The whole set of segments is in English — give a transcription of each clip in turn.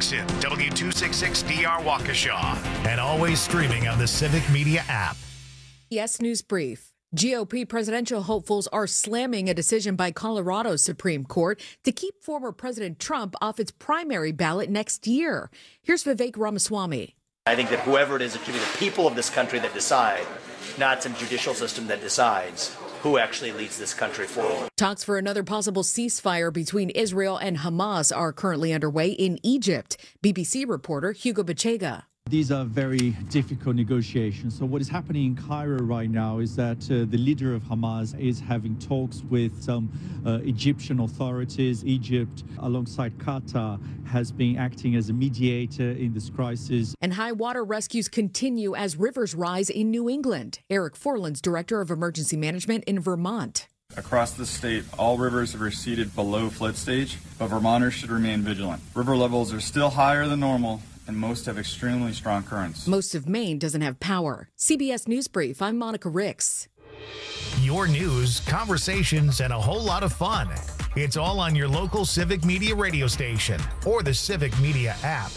Jackson, W266DR Waukesha, and always streaming on the Civic Media app. Yes, News Brief. GOP presidential hopefuls are slamming a decision by Colorado's Supreme Court to keep former President Trump off its primary ballot next year. Here's Vivek Ramaswamy. I think that whoever it is, it should be the people of this country that decide, not some judicial system that decides who actually leads this country forward. Talks for another possible ceasefire between Israel and Hamas are currently underway in Egypt. BBC reporter Hugo Bachega. These are very difficult negotiations. So what is happening in Cairo right now is that the leader of Hamas is having talks with some Egyptian authorities. Egypt, alongside Qatar, has been acting as a mediator in this crisis. And high water rescues continue as rivers rise in New England. Eric Forlan's director of emergency management in Vermont. Across the state, all rivers have receded below flood stage, but Vermonters should remain vigilant. River levels are still higher than normal, and most have extremely strong currents. Most of Maine doesn't have power. CBS News Brief, I'm Monica Ricks. Your news, conversations, and a whole lot of fun. It's all on your local Civic Media radio station or the Civic Media app.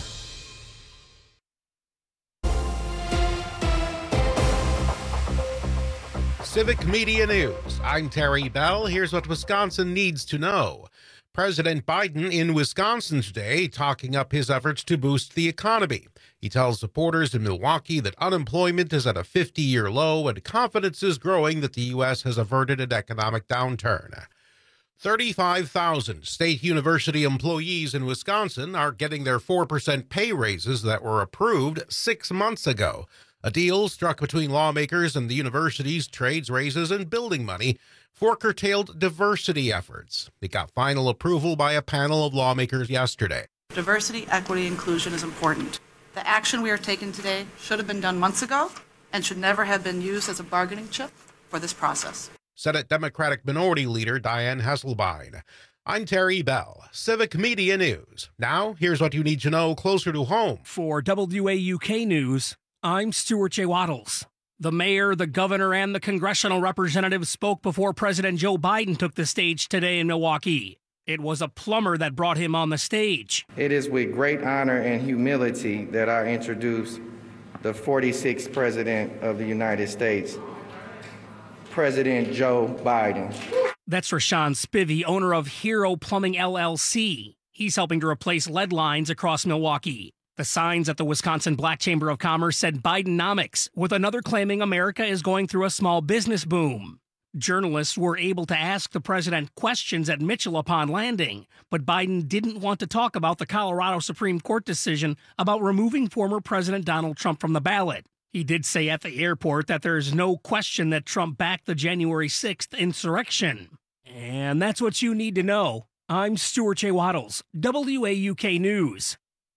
Civic Media News. I'm Terry Bell. Here's what Wisconsin needs to know. President Biden in Wisconsin today talking up his efforts to boost the economy. He tells supporters in Milwaukee that unemployment is at a 50-year low and confidence is growing that the U.S. has averted an economic downturn. 35,000 state university employees in Wisconsin are getting their 4% pay raises that were approved 6 months ago. A deal struck between lawmakers and the university's trades raises and building money for curtailed diversity efforts. It got final approval by a panel of lawmakers yesterday. Diversity, equity, inclusion is important. The action we are taking today should have been done months ago and should never have been used as a bargaining chip for this process. Senate Democratic Minority Leader Dianne Hasselbein. I'm Terry Bell, Civic Media News. Now, here's what you need to know closer to home. For WAUK News, I'm Stuart J. Waddles. The mayor, the governor, and the congressional representatives spoke before President Joe Biden took the stage today in Milwaukee. It was a plumber that brought him on the stage. It is with great honor and humility that I introduce the 46th President of the United States, President Joe Biden. That's Rashawn Spivey, owner of Hero Plumbing LLC. He's helping to replace lead lines across Milwaukee. The signs at the Wisconsin Black Chamber of Commerce said Bidenomics, with another claiming America is going through a small business boom. Journalists were able to ask the president questions at Mitchell upon landing, but Biden didn't want to talk about the Colorado Supreme Court decision about removing former President Donald Trump from the ballot. He did say at the airport that there's no question that Trump backed the January 6th insurrection. And that's what you need to know. I'm Stuart J. Waddles, WAUK News.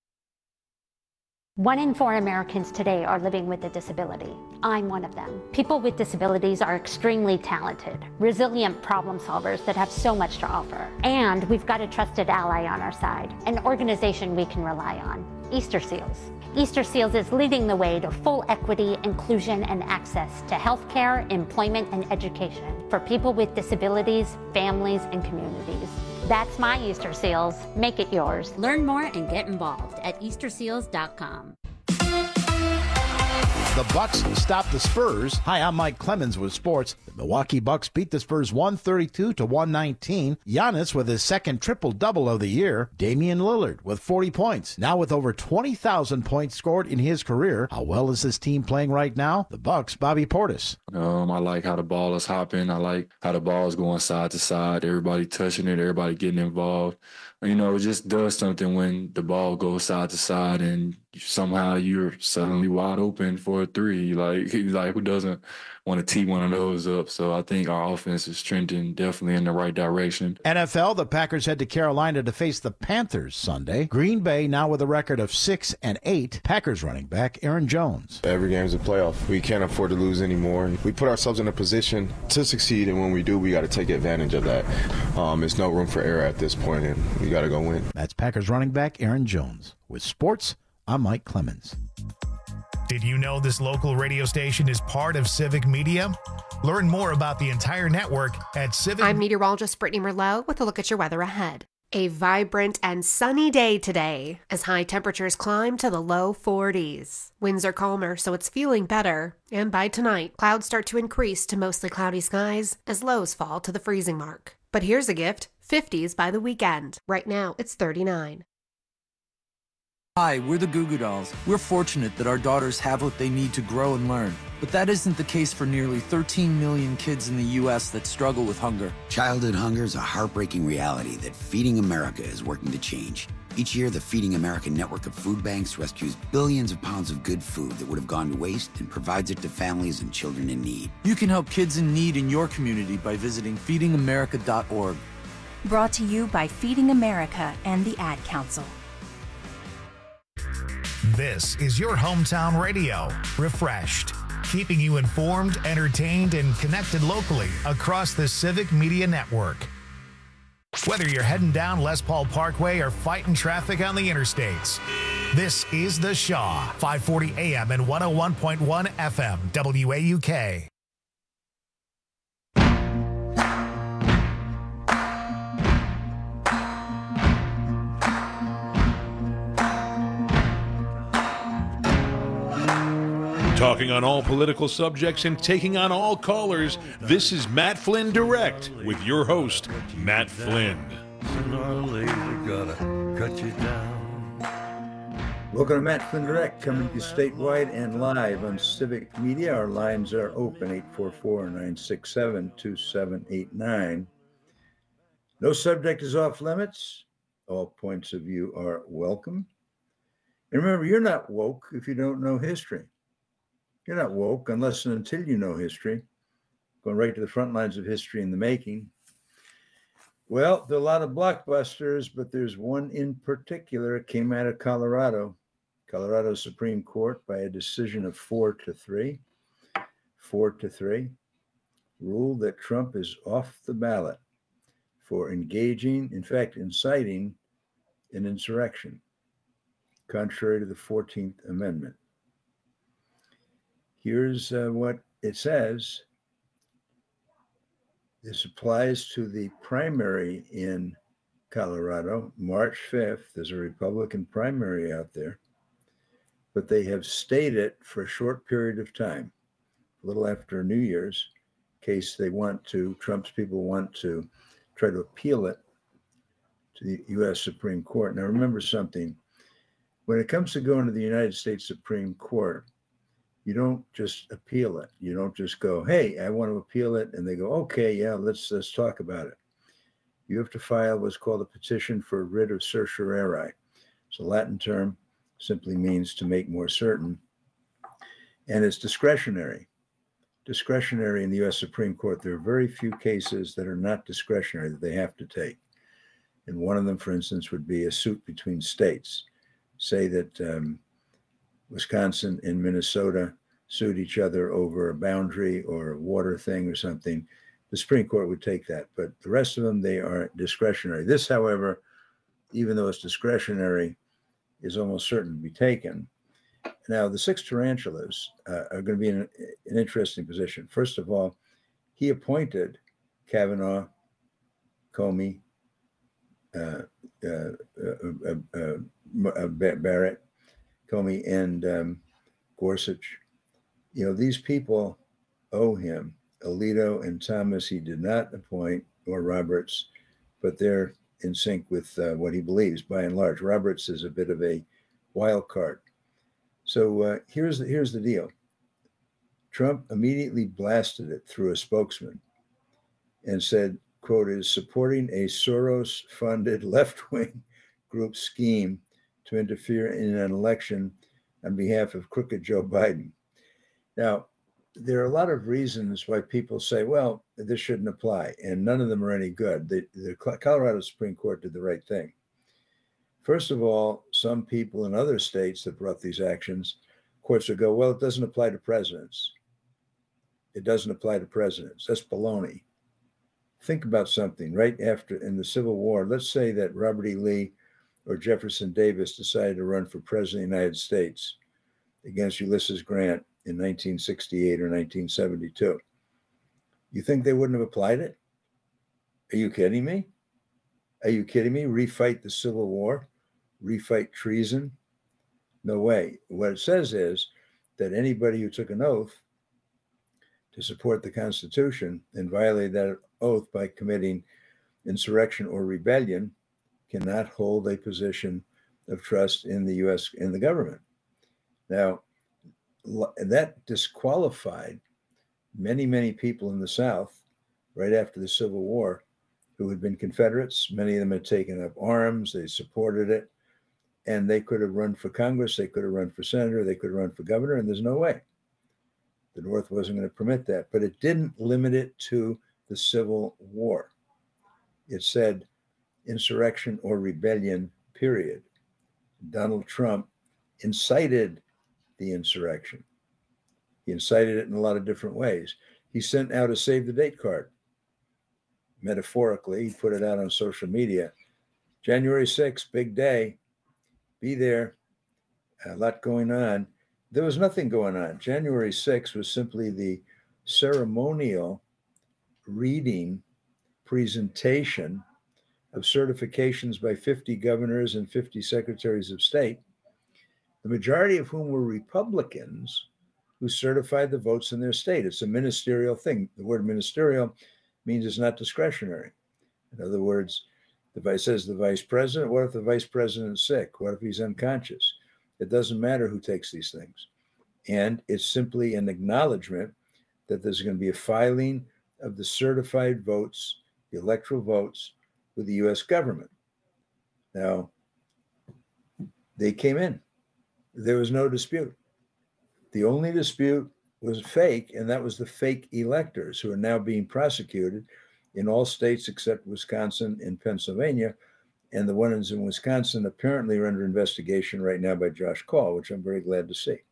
1 in 4 Americans today are living with a disability. I'm one of them. People with disabilities are extremely talented, resilient problem solvers that have so much to offer. And we've got a trusted ally on our side, an organization we can rely on, Easter Seals. Easter Seals is leading the way to full equity, inclusion, and access to healthcare, employment, and education for people with disabilities, families, and communities. That's my Easter Seals. Make it yours. Learn more and get involved at easterseals.com. The Bucks stop the Spurs. Hi, I'm Mike Clemens with sports. The Milwaukee Bucks beat the Spurs 132-119. Giannis with his second triple-double of the year. Damian Lillard with 40 points. Now with over 20,000 points scored in his career. How well is this team playing right now? The Bucks, Bobby Portis. I like how the ball is hopping. I like how the ball is going side to side. Everybody touching it. Everybody getting involved. It just does something when the ball goes side to side and somehow you're suddenly wide open for a three. Like who doesn't want to tee one of those up? So I think our offense is trending definitely in the right direction. NFL, the Packers head to Carolina to face the Panthers Sunday. Green Bay now with a record of 6-8. Packers running back Aaron Jones. Every game is a playoff. We can't afford to lose anymore. We put ourselves in a position to succeed, and when we do, we got to take advantage of that. There's no room for error at this point, and we got to go win. That's Packers running back Aaron Jones. With sports, I'm Mike Clemens. Did you know this local radio station is part of Civic Media? Learn more about the entire network at Civic. I'm meteorologist Brittany Merlot with a look at your weather ahead. A vibrant and sunny day today as high temperatures climb to the low 40s. Winds are calmer, so it's feeling better. And by tonight, clouds start to increase to mostly cloudy skies as lows fall to the freezing mark. But here's a gift, 50s by the weekend. Right now, it's 39. Hi, we're the Goo Goo Dolls. We're fortunate that our daughters have what they need to grow and learn. But that isn't the case for nearly 13 million kids in the U.S. that struggle with hunger. Childhood hunger is a heartbreaking reality that Feeding America is working to change. Each year, the Feeding America network of food banks rescues billions of pounds of good food that would have gone to waste and provides it to families and children in need. You can help kids in need in your community by visiting feedingamerica.org. Brought to you by Feeding America and the Ad Council. This is your hometown radio, Refreshed, keeping you informed, entertained, and connected locally across the Civic Media Network. Whether you're heading down Les Paul Parkway or fighting traffic on the interstates, this is The Shaw, 540 AM and 101.1 FM, WAUK. Talking on all political subjects and taking on all callers, this is Matt Flynn Direct with your host, Matt Flynn. Welcome to Matt Flynn Direct, coming to you statewide and live on Civic Media. Our lines are open, 844-967-2789. No subject is off limits. All points of view are welcome. And remember, you're not woke if you don't know history. You're not woke unless and until you know history. Going right to the front lines of history in the making. Well, there are a lot of blockbusters, but there's one in particular. It came out of Colorado Supreme Court by a decision of 4-3. 4-3. Ruled that Trump is off the ballot for engaging, in fact, inciting an insurrection, contrary to the 14th Amendment. Here's what it says. This applies to the primary in Colorado, March 5th. There's a Republican primary out there, but they have stayed it for a short period of time, a little after New Year's, in case they want to, Trump's people want to try to appeal it to the U.S. Supreme Court. Now, remember something. When it comes to going to the United States Supreme Court, you don't just appeal it. You don't just go, hey, I want to appeal it. And they go, okay, yeah, let's talk about it. You have to file what's called a petition for writ of certiorari. It's a Latin term, simply means to make more certain. And it's discretionary. Discretionary in the U.S. Supreme Court. There are very few cases that are not discretionary that they have to take. And one of them, for instance, would be a suit between states. Say that Wisconsin and Minnesota sued each other over a boundary or a water thing or something. The Supreme Court would take that, but the rest of them, they are discretionary. This, however, even though it's discretionary, is almost certain to be taken. Now, the six tarantulas are going to be in an interesting position. First of all, he appointed Kavanaugh, Comey, Barrett, Comey, and Gorsuch. You know, these people owe him. Alito and Thomas he did not appoint, or Roberts, but they're in sync with what he believes by and large. Roberts is a bit of a wild card. So here's the deal. Trump immediately blasted it through a spokesman and said, quote, is supporting a Soros-funded left-wing group scheme to interfere in an election on behalf of crooked Joe Biden. Now, there are a lot of reasons why people say, well, this shouldn't apply, and none of them are any good. The Colorado Supreme Court did the right thing. First of all, some people in other states that brought these actions, courts would go, well, it doesn't apply to presidents. It doesn't apply to presidents. That's baloney. Think about something. Right after, in the Civil War, let's say that Robert E. Lee or Jefferson Davis decided to run for president of the United States against Ulysses Grant in 1968 or 1972. You think they wouldn't have applied it? Are you kidding me? Are you kidding me? Refight the Civil War? Refight treason? No way. What it says is that anybody who took an oath to support the Constitution and violated that oath by committing insurrection or rebellion cannot hold a position of trust in the U.S. in the government. Now, that disqualified many, many people in the South right after the Civil War who had been Confederates. Many of them had taken up arms, they supported it, and they could have run for Congress, they could have run for senator, they could have run for governor, and there's no way. The North wasn't going to permit that, but it didn't limit it to the Civil War. It said insurrection or rebellion, period. Donald Trump incited the insurrection. He incited it in a lot of different ways. He sent out a save the date card. Metaphorically, he put it out on social media. January 6th, big day. Be there. A lot going on. There was nothing going on. January 6th was simply the ceremonial reading presentation of certifications by 50 governors and 50 secretaries of state, the majority of whom were Republicans who certified the votes in their state. It's a ministerial thing. The word ministerial means it's not discretionary. In other words, it says the vice president. What if the vice president's sick? What if he's unconscious? It doesn't matter who takes these things. And it's simply an acknowledgement that there's going to be a filing of the certified votes, the electoral votes, with the U.S. government. Now, they came in. There was no dispute. The only dispute was fake, and that was the fake electors who are now being prosecuted in all states except Wisconsin and Pennsylvania. And the ones in Wisconsin apparently are under investigation right now by Josh Kaul, which I'm very glad to see.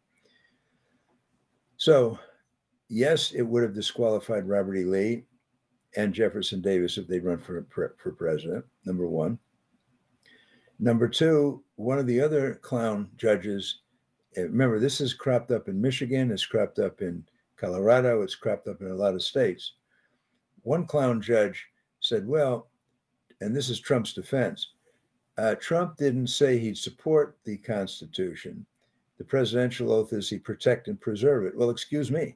So, yes, it would have disqualified Robert E. Lee and Jefferson Davis if they'd run for president, number one. Number two, one of the other clown judges, remember, this is cropped up in Michigan, it's cropped up in Colorado, it's cropped up in a lot of states. One clown judge said, well, and this is Trump's defense, Trump didn't say he'd support the Constitution. The presidential oath is he protect and preserve it. Well, excuse me.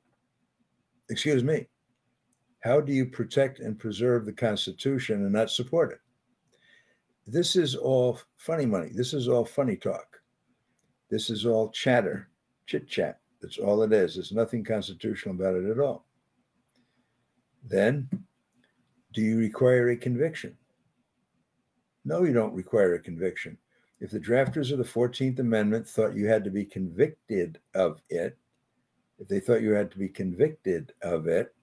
How do you protect and preserve the Constitution and not support it? This is all funny money. This is all funny talk. This is all chatter, chit chat. That's all it is. There's nothing constitutional about it at all. Then, do you require a conviction? No, you don't require a conviction. If the drafters of the 14th Amendment thought you had to be convicted of it, if they thought you had to be convicted of it,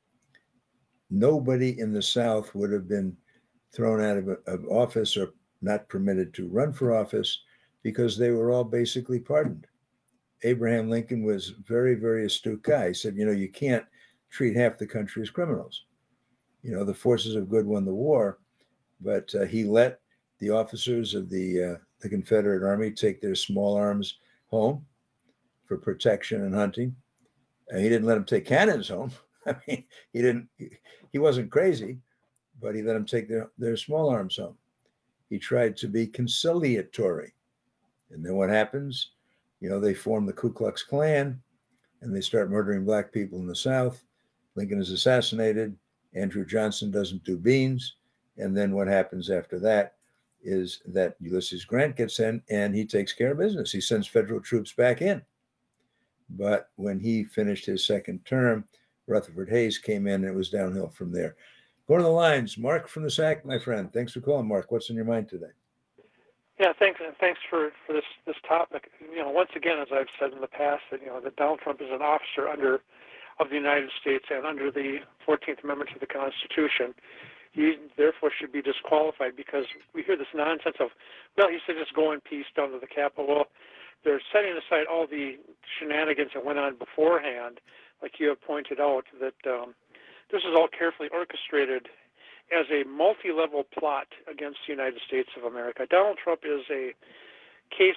nobody in the South would have been thrown out of office or not permitted to run for office because they were all basically pardoned. Abraham Lincoln was a very, very astute guy. He said, you can't treat half the country as criminals. The forces of good won the war, but he let the officers of the Confederate Army take their small arms home for protection and hunting. He didn't let them take cannons home. I mean, he wasn't crazy, but he let them take their small arms home. He tried to be conciliatory. And then what happens? They form the Ku Klux Klan and they start murdering black people in the South. Lincoln is assassinated. Andrew Johnson doesn't do beans. And then what happens after that is that Ulysses Grant gets in and he takes care of business. He sends federal troops back in. But when he finished his second term, Rutherford Hayes came in and it was downhill from there. Go to the lines. Mark from the SAC, my friend. Thanks for calling, Mark. What's in your mind today? Yeah, thanks for this topic. Once again, as I've said in the past, that Donald Trump is an officer of the United States and under the 14th Amendment to the Constitution. He therefore should be disqualified because we hear this nonsense of, well, he said just go in peace down to the Capitol. Well, they're setting aside all the shenanigans that went on beforehand, like you have pointed out, that this is all carefully orchestrated as a multi-level plot against the United States of America. Donald Trump is a case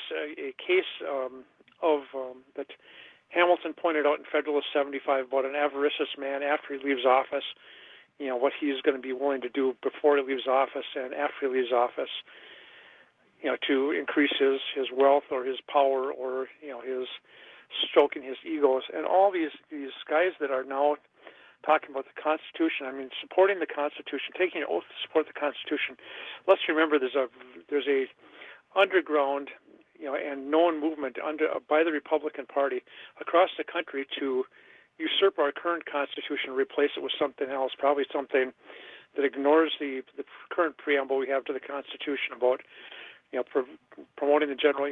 of that Hamilton pointed out in Federalist 75 about an avaricious man after he leaves office. what he's going to be willing to do before he leaves office and after he leaves office, to increase his wealth or his power or, his stroking his egos. And all these guys that are now talking about the Constitution, supporting the Constitution, taking an oath to support the Constitution. Let's remember there's a underground, and known movement by the Republican Party across the country to usurp our current Constitution and replace it with something else, probably something that ignores the current preamble we have to the Constitution about, promoting the general,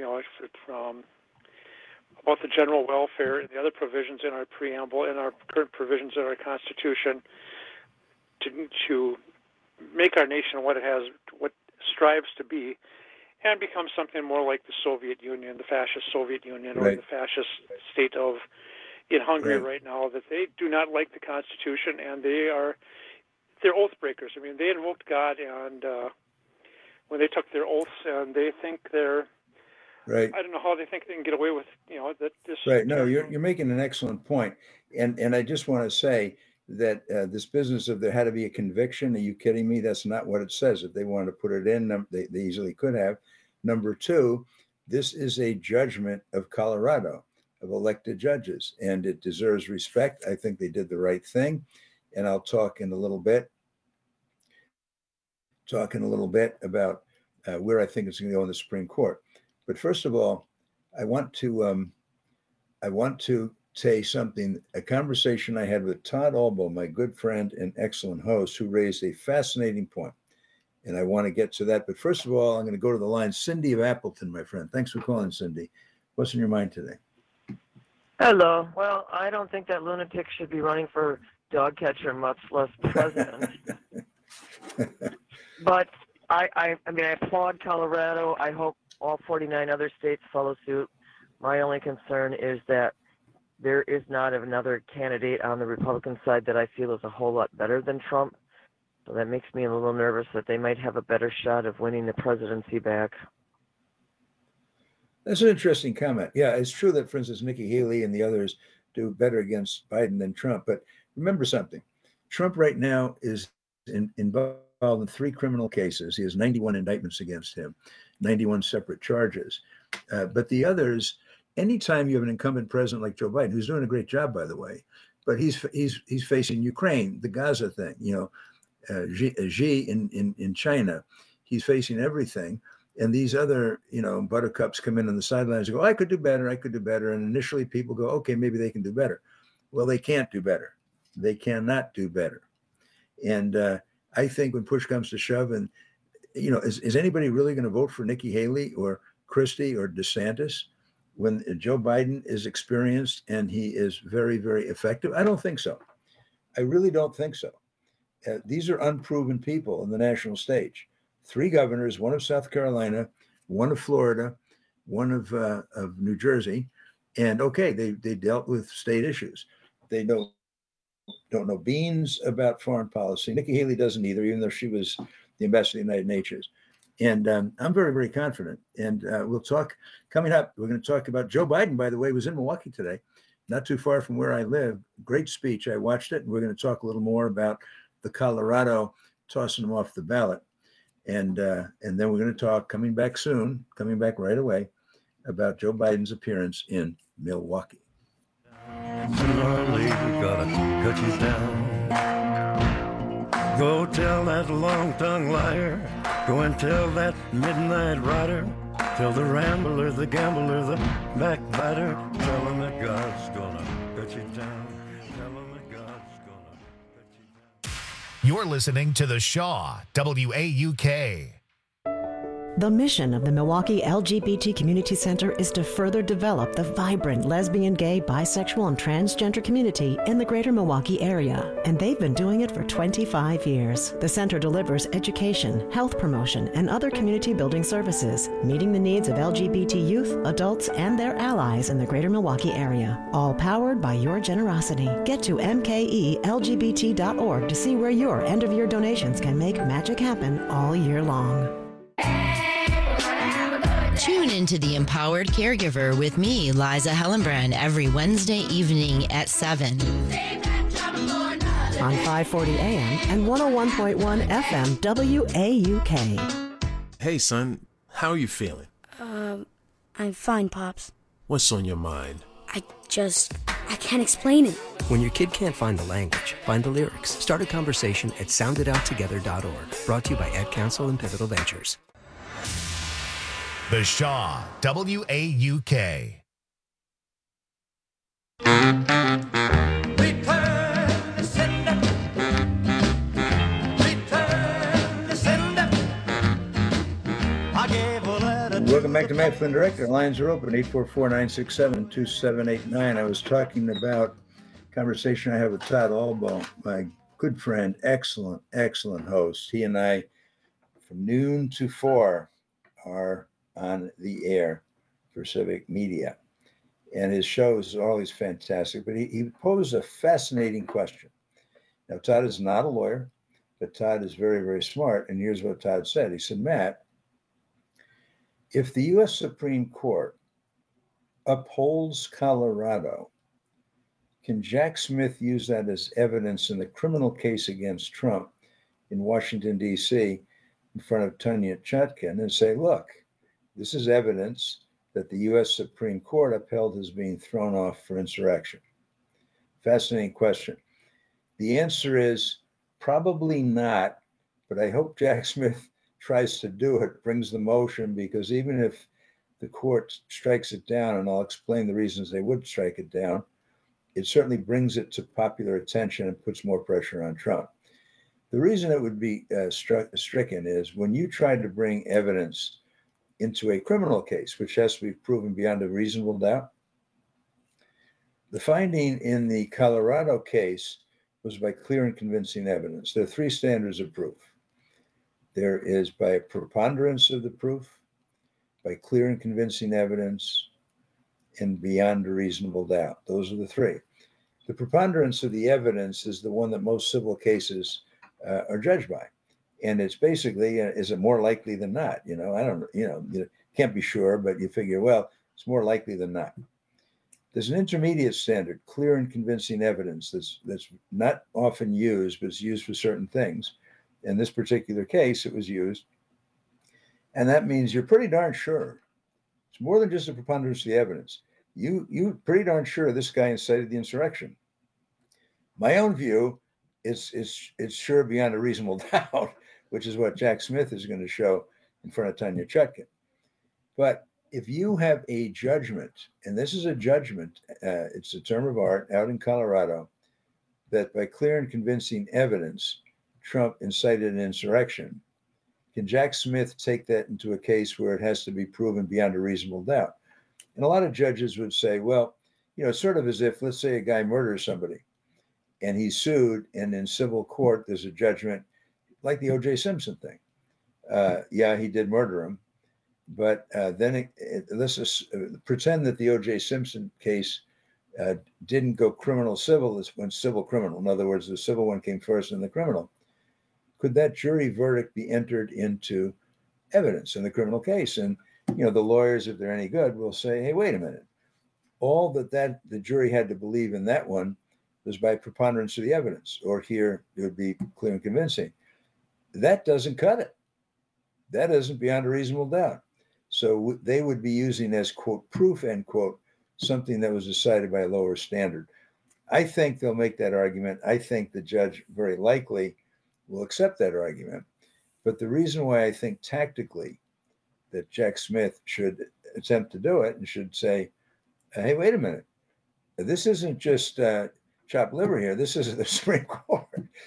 about the general welfare and the other provisions in our preamble and our current provisions in our Constitution to make our nation what strives to be, and become something more like the Soviet Union, the fascist Soviet Union, or the fascist state in Hungary right now, that they do not like the Constitution, and they're oath breakers. They invoked God, and when they took their oaths, and they think they're I don't know how they think they can get away with that. This No, you're making an excellent point, and I just want to say that this business of there had to be a conviction. Are you kidding me? That's not what it says. If they wanted to put it in, they easily could have. Number two, this is a judgment of Colorado, of elected judges, and it deserves respect. I think they did the right thing, and I'll talk in a little bit about where I think it's going to go in the Supreme Court. But first of all, I want to say something, a conversation I had with Todd Albo, my good friend and excellent host, who raised a fascinating point. And I want to get to that. But first of all, I'm going to go to the line. Cindy of Appleton, my friend. Thanks for calling, Cindy. What's in your mind today? Hello. Well, I don't think that lunatic should be running for dog catcher, much less president. But I applaud Colorado. I hope all 49 other states follow suit. My only concern is that there is not another candidate on the Republican side that I feel is a whole lot better than Trump. So that makes me a little nervous that they might have a better shot of winning the presidency back. That's an interesting comment. Yeah, it's true that, for instance, Nikki Haley and the others do better against Biden than Trump. But remember something. Trump right now is involved in 3 criminal cases. He has 91 indictments against him, 91 separate charges. But the others, anytime you have an incumbent president like Joe Biden, who's doing a great job, by the way, but he's facing Ukraine, the Gaza thing, Xi in China, he's facing everything. And these other, buttercups come in on the sidelines and go, I could do better. And initially people go, okay, maybe they can do better. Well, they can't do better. They cannot do better. And I think when push comes to shove, and, is anybody really going to vote for Nikki Haley or Christie or DeSantis when Joe Biden is experienced and he is very, very effective? I don't think so. I really don't think so. These are unproven people on the national stage. 3 governors, one of South Carolina, one of Florida, one of New Jersey. And okay, they dealt with state issues. They don't know beans about foreign policy. Nikki Haley doesn't either, even though she was the ambassador to the United Nations. And I'm very, very confident. And we'll talk coming up. We're going to talk about Joe Biden, by the way, was in Milwaukee today, not too far from where I live. Great speech. I watched it. And we're going to talk a little more about the Colorado tossing them off the ballot. And then we're going to talk, coming back right away, about Joe Biden's appearance in Milwaukee. Sooner or later, gotta cut you down. Go tell that long-tongued liar. Go and tell that midnight rider. Tell the rambler, the gambler, the backbiter. Tell him that God's gonna cut you down. Tell him that God's gonna cut you down. You're listening to The Shaw, WAUK. The mission of the Milwaukee LGBT Community Center is to further develop the vibrant lesbian, gay, bisexual, and transgender community in the greater Milwaukee area, and they've been doing it for 25 years. The center delivers education, health promotion, and other community building services, meeting the needs of LGBT youth, adults, and their allies in the greater Milwaukee area. All powered by your generosity. Get to mkelgbt.org to see where your end-of-year donations can make magic happen all year long. Tune into The Empowered Caregiver with me, Liza Hellenbrand, every Wednesday evening at 7. on 540 AM and 101.1 FM WAUK. Hey, son, how are you feeling? I'm fine, Pops. What's on your mind? I can't explain it. When your kid can't find the language, find the lyrics. Start a conversation at sounditouttogether.org. Brought to you by Ad Council and Pivotal Ventures. The Shaw, WAUK. Welcome back to Matt Flynn Director. Lines are open, 844-967-2789. I was talking about a conversation I have with Todd Albaugh, my good friend, excellent host. He and I, from noon to 4, are on the air for Civic Media. And his show is always fantastic, but he posed a fascinating question. Now, Todd is not a lawyer, but Todd is very, very smart. And here's what Todd said. He said, Matt, if the U.S. Supreme Court upholds Colorado, can Jack Smith use that as evidence in the criminal case against Trump in Washington, D.C., in front of Tanya Chutkan and say, look, this is evidence that the U.S. Supreme Court upheld his being thrown off for insurrection? Fascinating question. The answer is probably not, but I hope Jack Smith tries to do it, brings the motion, because even if the court strikes it down, and I'll explain the reasons they would strike it down, it certainly brings it to popular attention and puts more pressure on Trump. The reason it would be stricken is when you try to bring evidence into a criminal case, which has to be proven beyond a reasonable doubt. The finding in the Colorado case was by clear and convincing evidence. There are 3 standards of proof. There is by a preponderance of the proof, by clear and convincing evidence, and beyond a reasonable doubt. Those are the 3. The preponderance of the evidence is the one that most civil cases are judged by. And it's basically, is it more likely than not? I don't, you can't be sure, but you figure, well, it's more likely than not. There's an intermediate standard, clear and convincing evidence that's not often used, but it's used for certain things. In this particular case, it was used. And that means you're pretty darn sure. It's more than just a preponderance of the evidence. You pretty darn sure this guy incited the insurrection. My own view is it's sure beyond a reasonable doubt, which is what Jack Smith is going to show in front of Tanya Chutkan. But if you have a judgment, and this is a judgment, it's a term of art out in Colorado, that by clear and convincing evidence, Trump incited an insurrection, can Jack Smith take that into a case where it has to be proven beyond a reasonable doubt? And a lot of judges would say, well, it's sort of as if, let's say a guy murders somebody and he's sued, and in civil court, there's a judgment like the O.J. Simpson thing. Yeah, he did murder him, but then let's just pretend that the O.J. Simpson case didn't go criminal civil, it went civil criminal. In other words, the civil one came first and the criminal. Could that jury verdict be entered into evidence in the criminal case? And, the lawyers, if they're any good, will say, hey, wait a minute. All that the jury had to believe in that one was by preponderance of the evidence, or here it would be clear and convincing. That doesn't cut it. That isn't beyond a reasonable doubt. So they would be using as, quote, proof, end quote, something that was decided by a lower standard. I think they'll make that argument. I think the judge very likely will accept that argument. But the reason why I think tactically that Jack Smith should attempt to do it and should say, hey, wait a minute. This isn't just chopped liver here. This is the Supreme Court.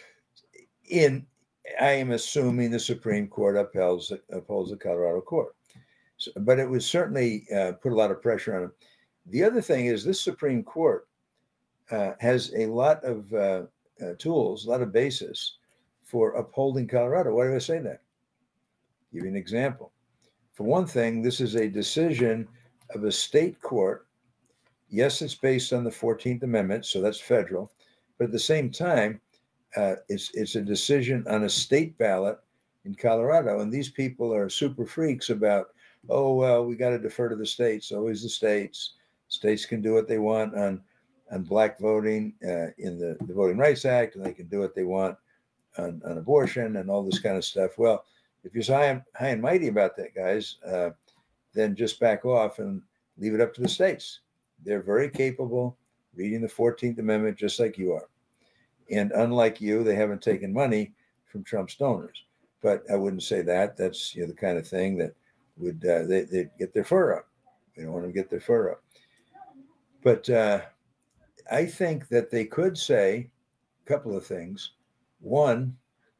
I am assuming the Supreme Court upholds the Colorado court. So, but it would certainly put a lot of pressure on him. The other thing is this Supreme Court has a lot of tools, a lot of basis for upholding Colorado. Why do I say that? Give you an example. For one thing, this is a decision of a state court. Yes, it's based on the 14th Amendment, so that's federal. But at the same time, it's a decision on a state ballot in Colorado. And these people are super freaks about, oh, well, we got to defer to the states. Always the states. States can do what they want on on black voting in the Voting Rights Act, and they can do what they want on abortion and all this kind of stuff. Well, if you're high and mighty about that, guys, then just back off and leave it up to the states. They're very capable reading the 14th Amendment just like you are. And unlike you, they haven't taken money from Trump's donors. But I wouldn't say that. That's the kind of thing that would they'd get their fur up. We don't want them to get their fur up. But I think that they could say a couple of things. One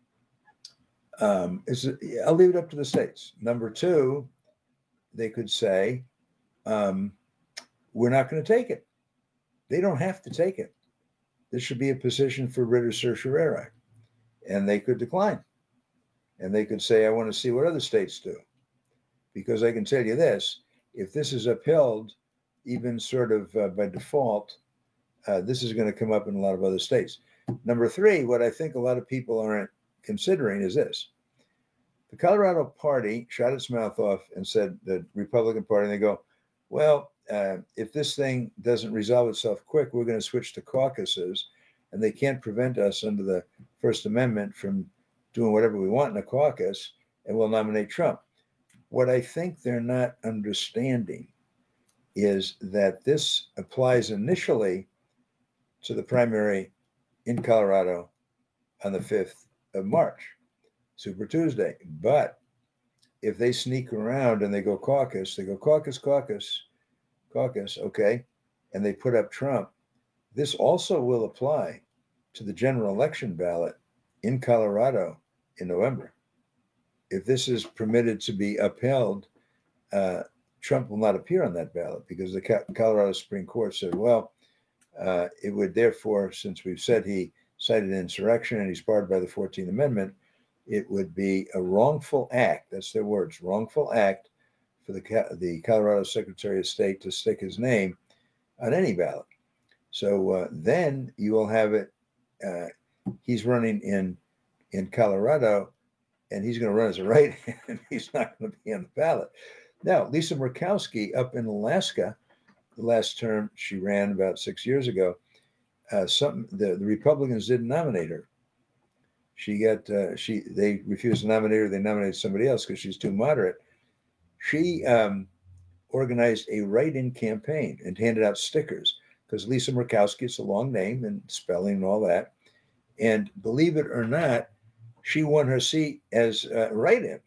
is I'll leave it up to the states. Number two, they could say we're not going to take it. They don't have to take it. This should be a position for writ of certiorari, and they could decline. And they could say, I want to see what other states do. Because I can tell you this, if this is upheld, even sort of by default, this is going to come up in a lot of other states. Number three, what I think a lot of people aren't considering is this. The Colorado Party shot its mouth off and said, the Republican Party, and they go, well, if this thing doesn't resolve itself quick, we're going to switch to caucuses, and they can't prevent us under the First Amendment from doing whatever we want in a caucus, and we'll nominate Trump. What I think they're not understanding is that this applies initially to the primary in Colorado on the 5th of March, Super Tuesday. But if they sneak around and they go caucus, okay, and they put up Trump, this also will apply to the general election ballot in Colorado in November. If this is permitted to be upheld, Trump will not appear on that ballot because the Colorado Supreme Court said, well, it would therefore, since we've said he cited insurrection and he's barred by the 14th Amendment, it would be a wrongful act, that's their words, wrongful act for the Colorado Secretary of State to stick his name on any ballot. So then you will have it, he's running in Colorado, and he's going to run as a right-hand. He's not going to be on the ballot. Now, Lisa Murkowski up in Alaska, the last term she ran about 6 years ago, the Republicans didn't nominate her. They refused to nominate her. They nominated somebody else because she's too moderate. She organized a write-in campaign and handed out stickers because Lisa Murkowski, it's a long name and spelling and all that. And believe it or not, she won her seat as a write-in,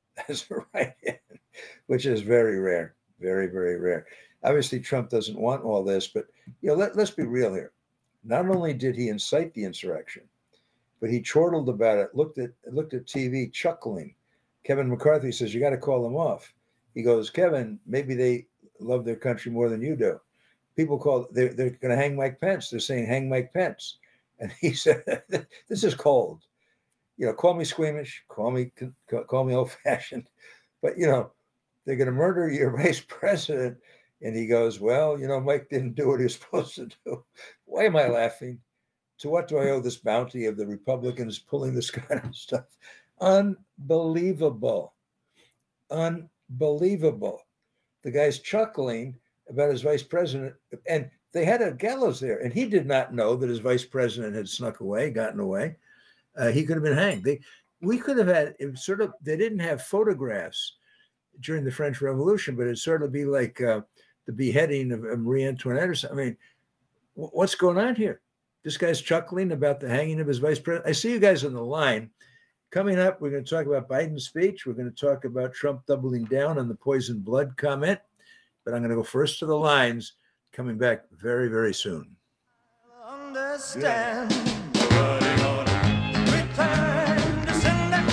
which is very rare, very, very rare. Obviously, Trump doesn't want all this, but let's be real here. Not only did he incite the insurrection, but he chortled about it, looked at TV, chuckling. Kevin McCarthy says, you got to call them off. He goes, Kevin, maybe they love their country more than you do. People they're going to hang Mike Pence. They're saying, hang Mike Pence. And he said, this is cold. Call me squeamish, call me old-fashioned, but, they're going to murder your vice president. And he goes, well, Mike didn't do what he was supposed to do. Why am I laughing? To what do I owe this bounty of the Republicans pulling this kind of stuff? Unbelievable. Unbelievable. The guy's chuckling about his vice president, and they had a gallows there, and he did not know that his vice president had snuck away, gotten away. He could have been hanged. We could have had they didn't have photographs during the French Revolution, but it'd sort of be like the beheading of Marie Antoinette or something. I mean, what's going on here? This guy's chuckling about the hanging of his vice president. I see you guys on the line. Coming up, we're going to talk about Biden's speech. We're going to talk about Trump doubling down on the poison blood comment. But I'm going to go first to the lines, coming back very, very soon. Understand. Nobody gonna return to sender.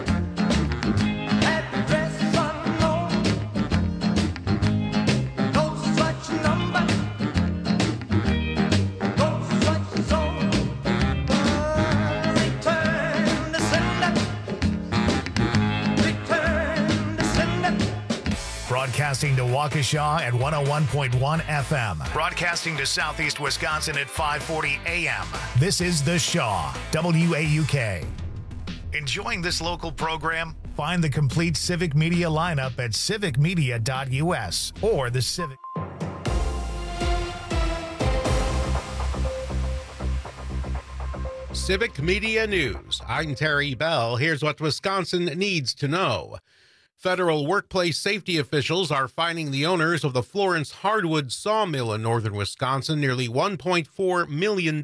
Address unknown. No such number. No such zone. Return to sender. Return to sender. Broadcasting to Waukesha at 101.1 FM. Broadcasting to Southeast Wisconsin at 540 AM. This is The Shaw, WAUK. Enjoying this local program? Find the complete Civic Media lineup at civicmedia.us or the Civic. Civic Media News. I'm Terry Bell. Here's what Wisconsin needs to know. Federal workplace safety officials are fining the owners of the Florence Hardwood Sawmill in northern Wisconsin nearly $1.4 million.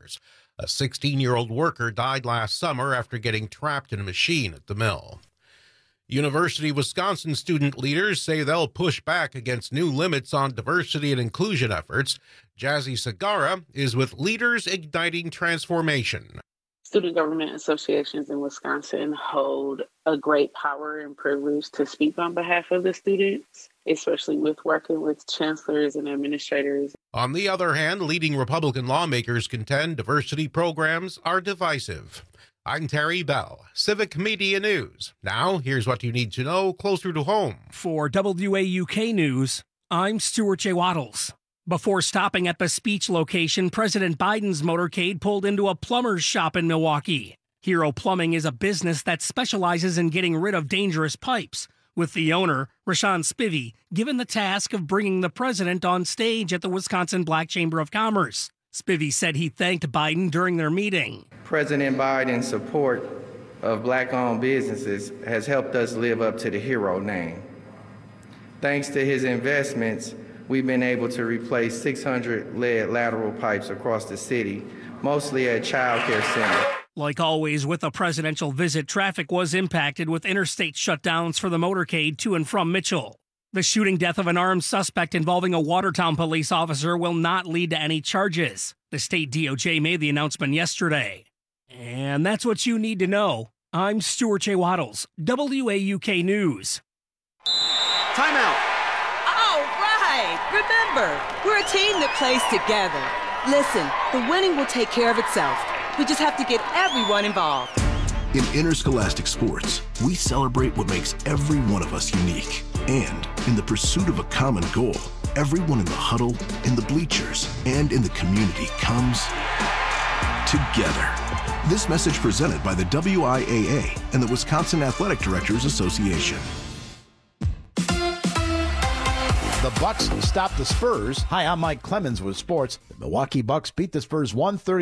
A 16-year-old worker died last summer after getting trapped in a machine at the mill. University of Wisconsin student leaders say they'll push back against new limits on diversity and inclusion efforts. Jazzy Sagara is with Leaders Igniting Transformation. Student government associations in Wisconsin hold a great power and privilege to speak on behalf of the students, especially with working with chancellors and administrators. On the other hand, leading Republican lawmakers contend diversity programs are divisive. I'm Terry Bell, Civic Media News. Now, here's what you need to know closer to home. For WAUK News, I'm Stuart J. Waddles. Before stopping at the speech location, President Biden's motorcade pulled into a plumber's shop in Milwaukee. Hero Plumbing is a business that specializes in getting rid of dangerous pipes, with the owner, Rashawn Spivey, given the task of bringing the president on stage at the Wisconsin Black Chamber of Commerce. Spivey said he thanked Biden during their meeting. President Biden's support of Black-owned businesses has helped us live up to the hero name. Thanks to his investments, we've been able to replace 600 lead lateral pipes across the city, mostly at child care centers. Like always with a presidential visit, traffic was impacted with interstate shutdowns for the motorcade to and from Mitchell. The shooting death of an armed suspect involving a Watertown police officer will not lead to any charges. The state DOJ made the announcement yesterday. And that's what you need to know. I'm Stuart J. Waddles, WAUK News. Timeout. All right. Remember, we're a team that plays together. Listen, the winning will take care of itself. We just have to get everyone involved. In interscholastic sports, we celebrate what makes every one of us unique. And in the pursuit of a common goal, everyone in the huddle, in the bleachers, and in the community comes together. This message presented by the WIAA and the Wisconsin Athletic Directors Association. The Bucks stop the Spurs. Hi, I'm Mike Clemens with sports. The Milwaukee Bucks beat the Spurs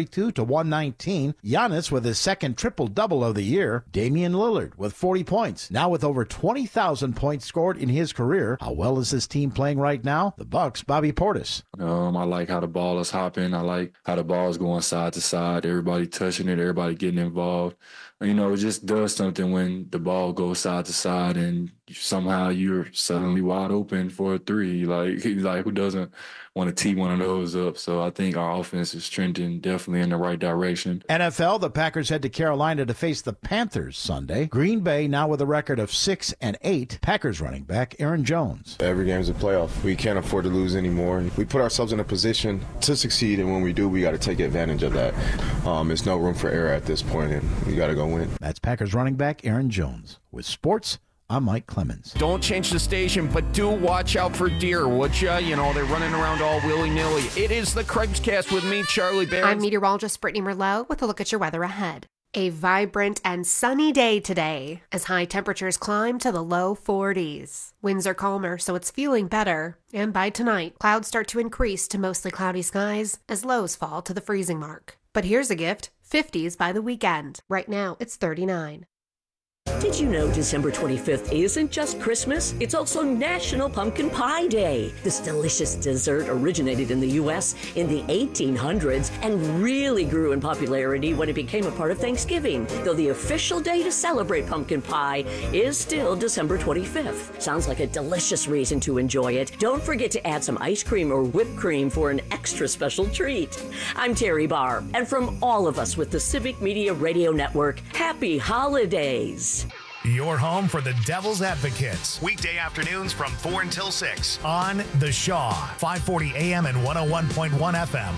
132-119. Giannis with his second triple-double of the year. Damian Lillard with 40 points. Now with over 20,000 points scored in his career. How well is this team playing right now? The Bucks, Bobby Portis. I like how the ball is hopping. I like how the ball is going side to side. Everybody touching it. Everybody getting involved. It just does something when the ball goes side to side and somehow you're suddenly wide open for a three. Like who doesn't want to tee one of those up? So I think our offense is trending definitely in the right direction. NFL, the Packers head to Carolina to face the Panthers Sunday. Green Bay now with a record of 6-8. Packers running back Aaron Jones. Every game's a playoff. We can't afford to lose anymore. We put ourselves in a position to succeed, and when we do, we got to take advantage of that. There's no room for error at this point, and we got to go win. That's Packers running back Aaron Jones. With sports, I'm Mike Clemens. Don't change the station, but do watch out for deer, would ya? They're running around all willy-nilly. It is the Craig's Cast with me, Charlie Barron. I'm meteorologist Brittany Merlot with a look at your weather ahead. A vibrant and sunny day today as high temperatures climb to the low 40s. Winds are calmer, so it's feeling better. And by tonight, clouds start to increase to mostly cloudy skies as lows fall to the freezing mark. But here's a gift, 50s by the weekend. Right now, it's 39. Did you know December 25th isn't just Christmas? It's also National Pumpkin Pie Day. This delicious dessert originated in the U.S. in the 1800s and really grew in popularity when it became a part of Thanksgiving, though the official day to celebrate pumpkin pie is still December 25th. Sounds like a delicious reason to enjoy it. Don't forget to add some ice cream or whipped cream for an extra special treat. I'm Terry Barr, and from all of us with the Civic Media Radio Network, happy holidays. Your home for the Devil's Advocates. Weekday afternoons from 4 until 6 on The Shaw, 540 AM and 101.1 FM,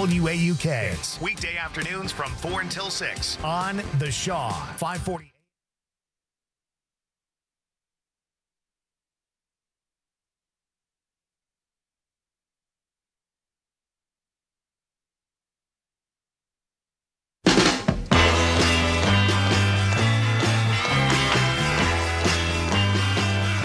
WAUK. Weekday afternoons from 4 until 6 on The Shaw, 540.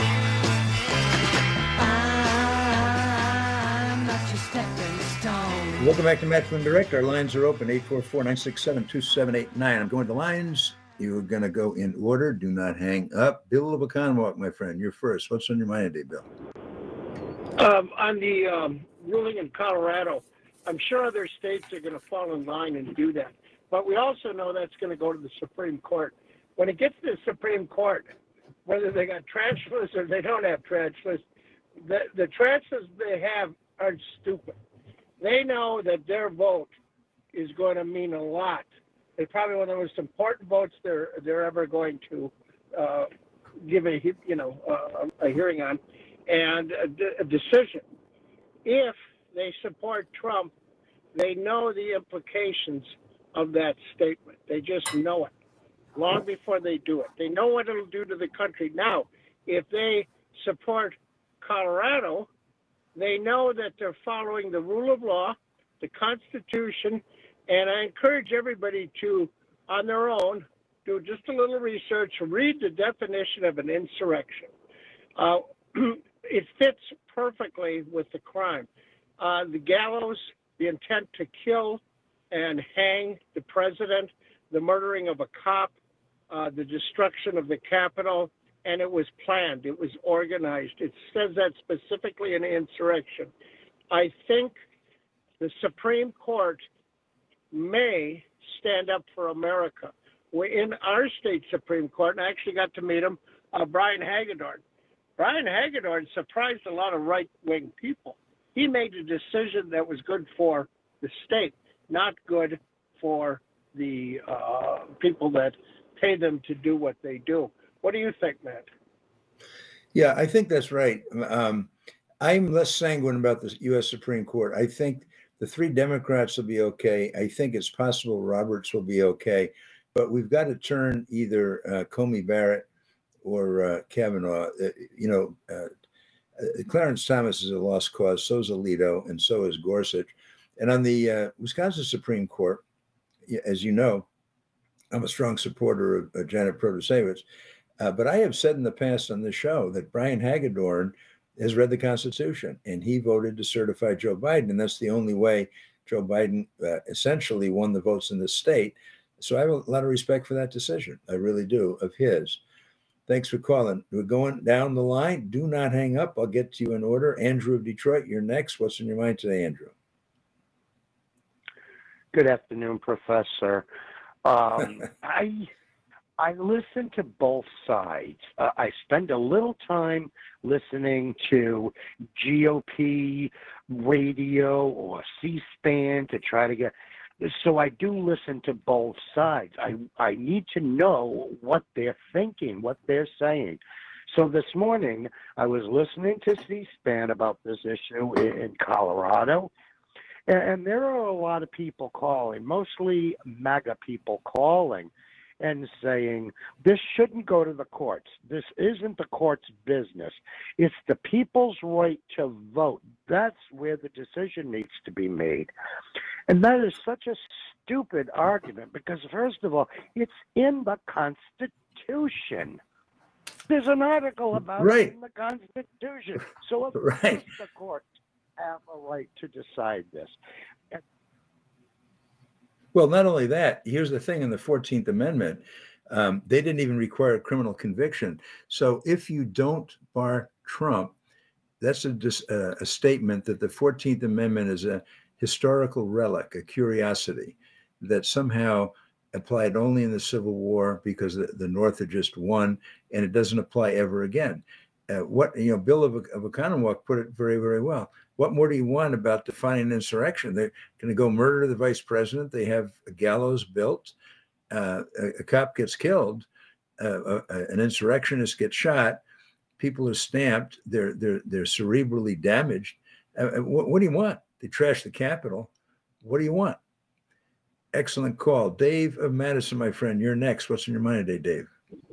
I'm not your stepping stone. Welcome back to Matchman Direct. Our lines are open, 844-967-2789. I'm going to lines. You're going to go in order. Do not hang up. Bill of Oconomowoc, my friend, you're first. What's on your mind today, Bill? On the ruling in Colorado, I'm sure other states are going to fall in line and do that. But we also know that's going to go to the Supreme Court. When it gets to the Supreme Court, whether they got tarantulas or they don't have tarantulas, the tarantulas they have are stupid. They know that their vote is going to mean a lot. It's probably one of the most important votes they're ever going to give a hearing on, and a decision. If they support Trump, they know the implications of that statement. They just know it long before they do it. They know what it'll do to the country. Now, if they support Colorado, they know that they're following the rule of law, the Constitution, and I encourage everybody to, on their own, do just a little research, read the definition of an insurrection. It fits perfectly with the crime. The gallows, the intent to kill and hang the president, the murdering of a cop, the destruction of the Capitol, and it was planned. It was organized. It says that specifically in insurrection. I think the Supreme Court may stand up for America. We're in our state Supreme Court, and I actually got to meet him, Brian Hagedorn. Brian Hagedorn surprised a lot of right-wing people. He made a decision that was good for the state, not good for the people that pay them to do what they do. What do you think, Matt? Yeah, I think that's right. I'm less sanguine about the U.S. Supreme Court. I think the three Democrats will be okay. I think it's possible Roberts will be okay. But we've got to turn either Comey Barrett or Kavanaugh. Clarence Thomas is a lost cause. So is Alito, and so is Gorsuch. And on the Wisconsin Supreme Court, as you know, I'm a strong supporter of Janet Protasevich. But I have said in the past on this show that Brian Hagedorn has read the Constitution, and he voted to certify Joe Biden. And that's the only way Joe Biden essentially won the votes in the state. So I have a lot of respect for that decision. I really do, of his. Thanks for calling. We're going down the line. Do not hang up. I'll get to you in order. Andrew of Detroit, you're next. What's on your mind today, Andrew? Good afternoon, Professor. I listen to both sides. I spend a little time listening to GOP radio or C-SPAN to try to get. So I do listen to both sides. I need to know what they're thinking, what they're saying. So this morning I was listening to C-SPAN about this issue in Colorado. And there are a lot of people calling, mostly MAGA people calling and saying, this shouldn't go to the courts. This isn't the court's business. It's the people's right to vote. That's where the decision needs to be made. And that is such a stupid argument because, first of all, it's in the Constitution. There's an article about it in the Constitution. So of course the courts have a right to decide this. Well, not only that, here's the thing in the 14th Amendment, they didn't even require a criminal conviction. So if you don't bar Trump, that's a statement that the 14th Amendment is a historical relic, a curiosity that somehow applied only in the Civil War because the North had just won, and it doesn't apply ever again. Bill of Oconomowoc put it very, very well. What more do you want about defining insurrection? They're going to go murder the vice president. They have a gallows built. A cop gets killed. An insurrectionist gets shot. People are stamped. They're cerebrally damaged. What do you want? They trash the Capitol. What do you want? Excellent call. Dave of Madison, my friend, you're next. What's on your mind today, Dave?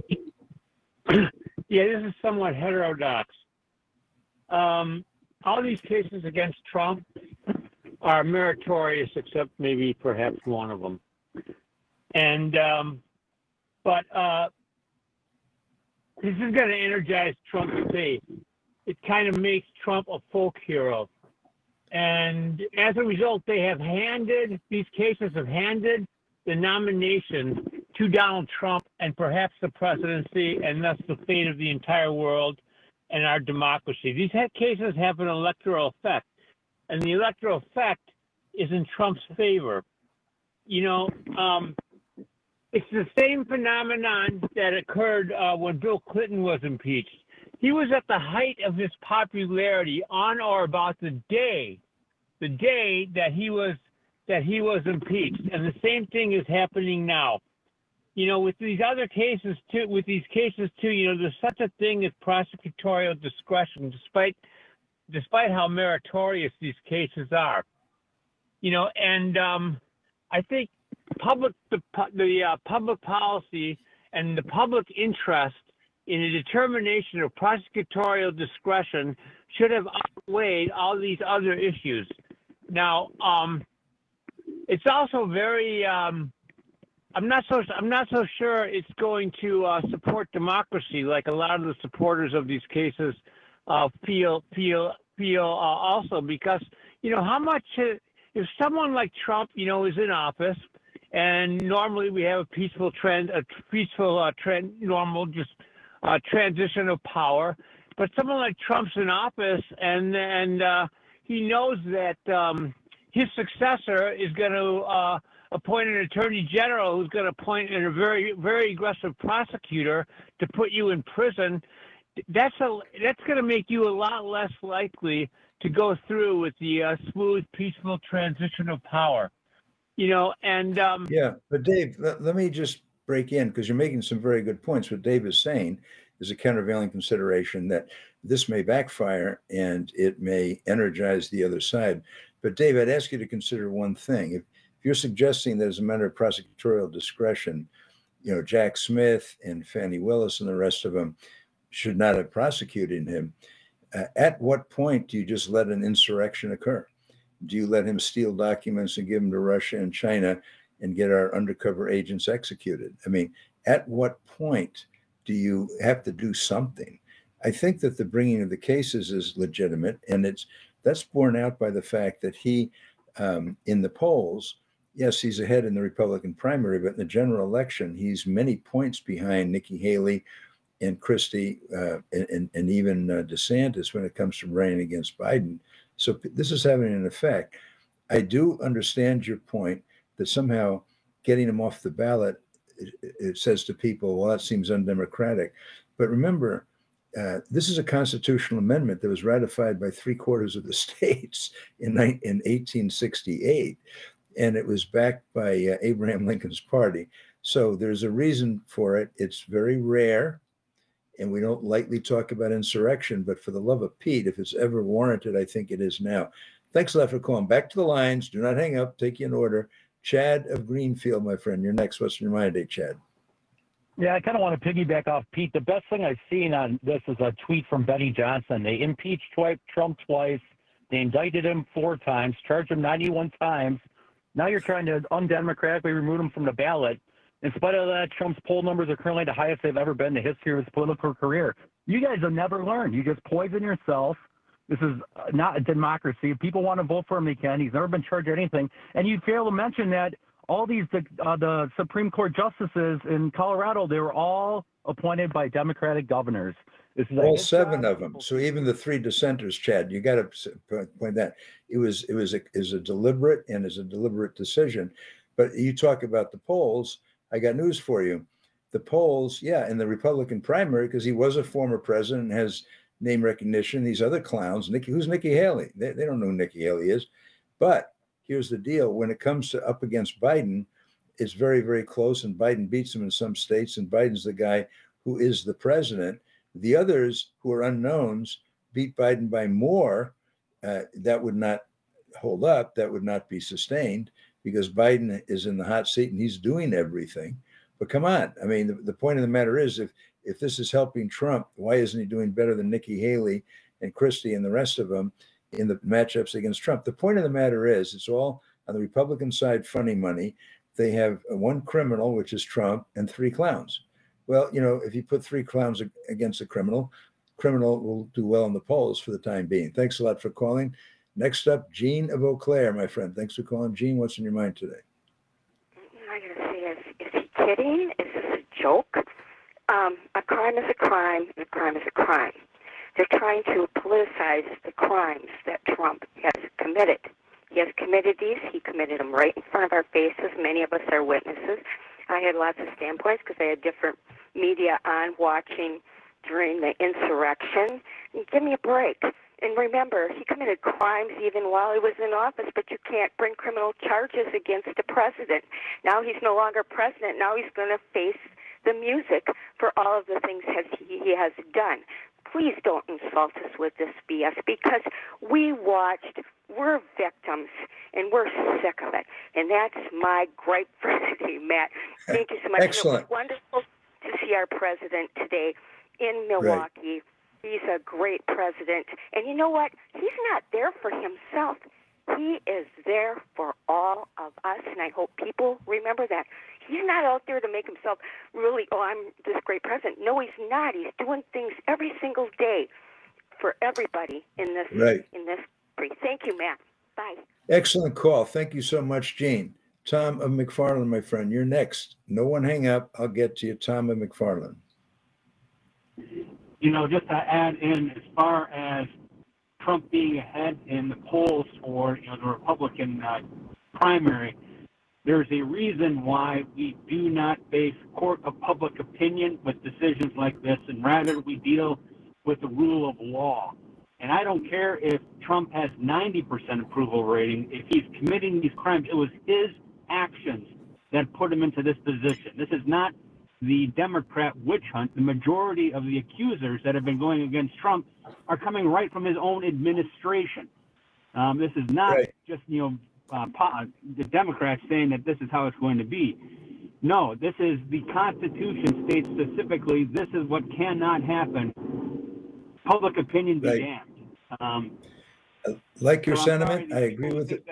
Yeah, this is somewhat heterodox. All these cases against Trump are meritorious, except maybe perhaps one of them. And but this is going to energize Trump's base. It kind of makes Trump a folk hero. And as a result, these cases have handed the nomination to Donald Trump and perhaps the presidency, and thus the fate of the entire world and our democracy. These cases have an electoral effect, and the electoral effect is in Trump's favor. It's the same phenomenon that occurred when Bill Clinton was impeached. He was at the height of his popularity on or about the day that he was impeached, and the same thing is happening now. With these other cases too, there's such a thing as prosecutorial discretion, despite how meritorious these cases are. I think the public policy and the public interest in a determination of prosecutorial discretion should have outweighed all these other issues. Now, it's also very. I'm not so sure it's going to support democracy like a lot of the supporters of these cases feel also, because how much if someone like Trump is in office, and normally we have a peaceful transition of power, but someone like Trump's in office and he knows that his successor is going to appoint an attorney general who's going to appoint a very, very aggressive prosecutor to put you in prison. That's going to make you a lot less likely to go through with the smooth, peaceful transition of power. Yeah, but Dave, let me just break in, because you're making some very good points. What Dave is saying is a countervailing consideration that this may backfire and it may energize the other side. But Dave, I'd ask you to consider one thing. If you're suggesting that as a matter of prosecutorial discretion, Jack Smith and Fani Willis and the rest of them should not have prosecuted him, at what point do you just let an insurrection occur? Do you let him steal documents and give them to Russia and China and get our undercover agents executed? I mean, at what point do you have to do something? I think that the bringing of the cases is legitimate, and that's borne out by the fact that he, in the polls, yes, he's ahead in the Republican primary, but in the general election, he's many points behind Nikki Haley and Christie and even DeSantis when it comes to running against Biden. So this is having an effect. I do understand your point that somehow getting him off the ballot, it says to people, well, that seems undemocratic. But remember, this is a constitutional amendment that was ratified by 3/4 of the states in 1868, and it was backed by Abraham Lincoln's party. So there's a reason for it. It's very rare, and we don't lightly talk about insurrection, but for the love of Pete, if it's ever warranted, I think it is now. Thanks a lot for calling. Back to the lines. Do not hang up. Take you in order. Chad of Greenfield, my friend. You're next. What's in your mind today, Chad? Yeah, I kind of want to piggyback off Pete. The best thing I've seen on this is a tweet from Benny Johnson. They impeached Trump twice. They indicted him 4 times, charged him 91 times. Now you're trying to undemocratically remove him from the ballot. In spite of that, Trump's poll numbers are currently the highest they've ever been in the history of his political career. You guys have never learned. You just poison yourself. This is not a democracy. If people want to vote for him, they can. He's never been charged with anything. And you fail to mention that all these the Supreme Court justices in Colorado, they were all appointed by Democratic governors. All 7 of them. So even the 3 dissenters, Chad, you got to point that it was a deliberate and is a deliberate decision. But you talk about the polls. I got news for you. The polls, yeah, in the Republican primary, because he was a former president and has name recognition. These other clowns, who's Nikki Haley? They don't know who Nikki Haley is. But here's the deal. When it comes to up against Biden, it's very, very close, and Biden beats him in some states, and Biden's the guy who is the president. The others who are unknowns beat Biden by more. That would not hold up. That would not be sustained, because Biden is in the hot seat and he's doing everything. But come on. I mean, the point of the matter is, if this is helping Trump, why isn't he doing better than Nikki Haley and Christie and the rest of them in the matchups against Trump? The point of the matter is, it's all on the Republican side, funny money. They have 1 criminal, which is Trump, and 3 clowns. Well, if you put 3 clowns against a criminal will do well in the polls for the time being. Thanks a lot for calling. Next up, Jean of Eau Claire, my friend. Thanks for calling. Jean, what's in your mind today? I gotta say, is he kidding? Is this a joke? A crime is a crime, and a crime is a crime. They're trying to politicize the crimes that Trump has committed. He has committed these. He committed them right in front of our faces. Many of us are witnesses. I had lots of standpoints because I had different media on watching during the insurrection. Give me a break. And remember, he committed crimes even while he was in office, but you can't bring criminal charges against the president. Now he's no longer president. Now he's going to face the music for all of the things he has done. Please don't insult us with this BS, because we watched, we're victims, and we're sick of it. And that's my gripe for today, Matt. Thank you so much. Excellent. It was wonderful to see our president today in Milwaukee. Right. He's a great president. And you know what? He's not there for himself. He is there for all of us, and I hope people remember that. He's not out there to make himself really, I'm this great president. No, he's not. He's doing things every single day for everybody in this country. Thank you, Matt. Bye. Excellent call. Thank you so much, Jean. Tom of McFarland, my friend, you're next. No one hang up. I'll get to you, Tom of McFarland. You know, just to add in, as far as Trump being ahead in the polls for, the Republican primary, there's a reason why we do not base court of public opinion with decisions like this, and rather we deal with the rule of law. And I don't care if Trump has 90% approval rating. If he's committing these crimes, it was his actions that put him into this position. This is not the Democrat witch hunt. The majority of the accusers that have been going against Trump are coming right from his own administration. This is not just, the Democrats saying that this is how it's going to be. No, this is the Constitution states specifically this is what cannot happen. Public opinion be damned. Like your sentiment, I agree with it.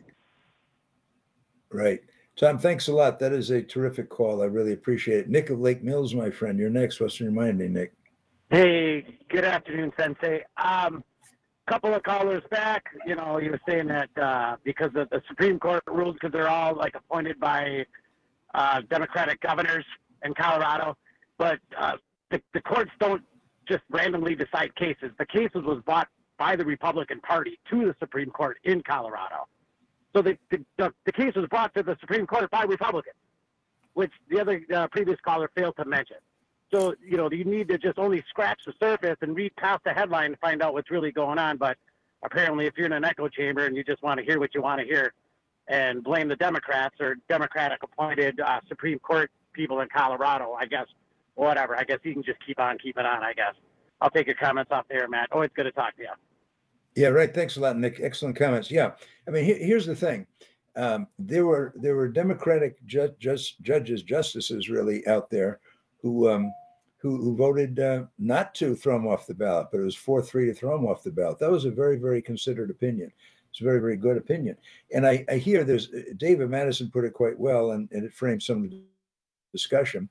Right. Tom, thanks a lot. That is a terrific call. I really appreciate it. Nick of Lake Mills, my friend, you're next. What's in your mind, Nick? Hey, good afternoon, Sensei. Couple of callers back, you were saying that because the Supreme Court rules, because they're all like appointed by Democratic governors in Colorado, but the courts don't just randomly decide cases. The cases was brought by the Republican Party to the Supreme Court in Colorado. So the case was brought to the Supreme Court by Republicans, which the other previous caller failed to mention. So, you need to just only scratch the surface and read past the headline to find out what's really going on. But apparently, if you're in an echo chamber and you just want to hear what you want to hear and blame the Democrats or Democratic-appointed Supreme Court people in Colorado, I guess, whatever. I guess you can just keep on keeping on, I guess. I'll take your comments off there, Matt. Always good to talk to you. Yeah, right. Thanks a lot, Nick. Excellent comments. Yeah. I mean, here's the thing. There were Democratic justices really out there who voted not to throw him off the ballot, but it was 4-3 to throw him off the ballot. That was a very, very considered opinion. It's a very, very good opinion. And I hear David Madison put it quite well, and it frames some of the discussion.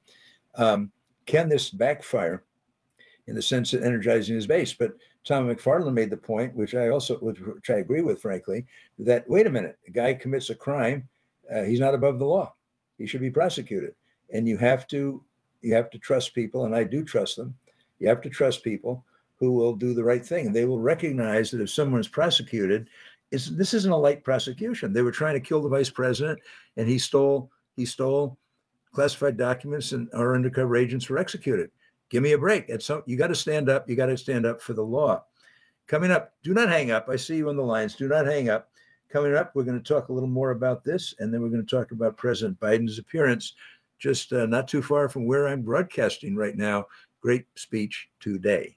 Can this backfire in the sense of energizing his base? But Tom McFarland made the point, which I agree with, frankly, that, wait a minute, a guy commits a crime, he's not above the law. He should be prosecuted. And you have to trust people, and I do trust them. You have to trust people who will do the right thing. And they will recognize that if someone's prosecuted, this isn't a light prosecution. They were trying to kill the vice president, and he stole classified documents, and our undercover agents were executed. Give me a break. You got to stand up. You got to stand up for the law. Coming up, do not hang up. I see you on the lines. Do not hang up. Coming up, we're going to talk a little more about this, and then we're going to talk about President Biden's appearance just not too far from where I'm broadcasting right now. Great speech today.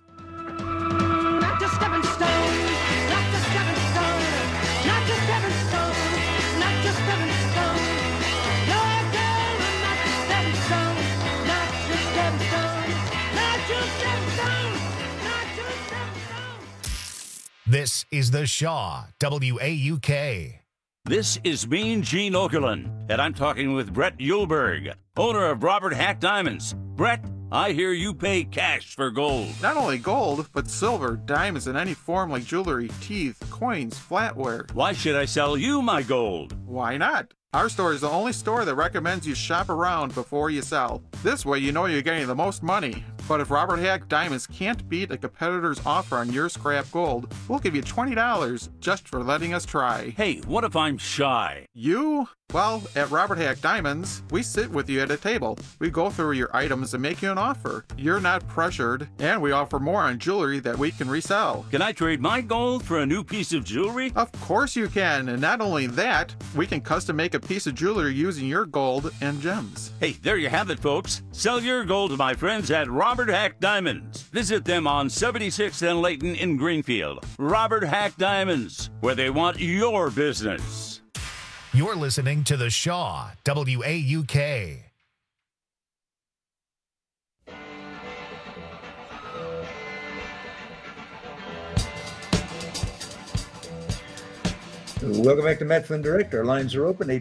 Not just stepping stone, not just stepping stone, not just stepping stone, not just stepping stone. No, not just stepping stone, not just stepping stone, not just stepping stone, not just stepping stone. This is the Shaw WAUK. This is Mean Gene Okerlund, and I'm talking with Brett Uhlberg, owner of Robert Hack Diamonds. Brett, I hear you pay cash for gold. Not only gold, but silver, diamonds in any form like jewelry, teeth, coins, flatware. Why should I sell you my gold? Why not? Our store is the only store that recommends you shop around before you sell. This way you know you're getting the most money. But if Robert Hack Diamonds can't beat a competitor's offer on your scrap gold, we'll give you $20 just for letting us try. Hey, what if I'm shy? You? Well, at Robert Hack Diamonds, we sit with you at a table. We go through your items and make you an offer. You're not pressured, and we offer more on jewelry that we can resell. Can I trade my gold for a new piece of jewelry? Of course you can, and not only that, we can custom make a piece of jewelry using your gold and gems. Hey, there you have it, folks. Sell your gold to my friends at Robert Hack Diamonds. Visit them on 76th and Layton in Greenfield. Robert Hack Diamonds, where they want your business. You're listening to The Shaw, WAUK. Welcome back to Matt Flynn Direct. Our lines are open,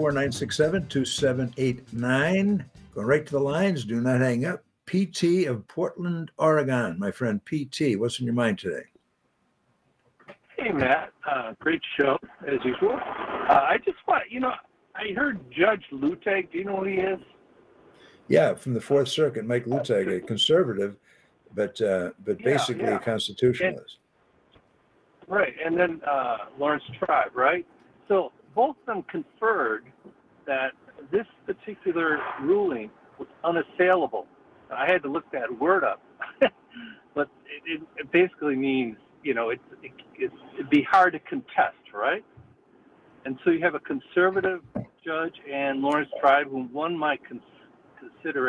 844-967-2789. Go right to the lines. Do not hang up. PT of Portland, Oregon. My friend PT, what's in your mind today? Hey, Matt. Great show, as usual. I just want, I heard Judge Luttig. Do you know who he is? Yeah, from the Fourth Circuit, Mike Luttig, a conservative, but basically a constitutionalist. Right, and then Lawrence Tribe, right? So both of them conferred that this particular ruling was unassailable. I had to look that word up, but it basically means, it'd be hard to contest, right? And so you have a conservative judge and Lawrence Tribe, whom one might consider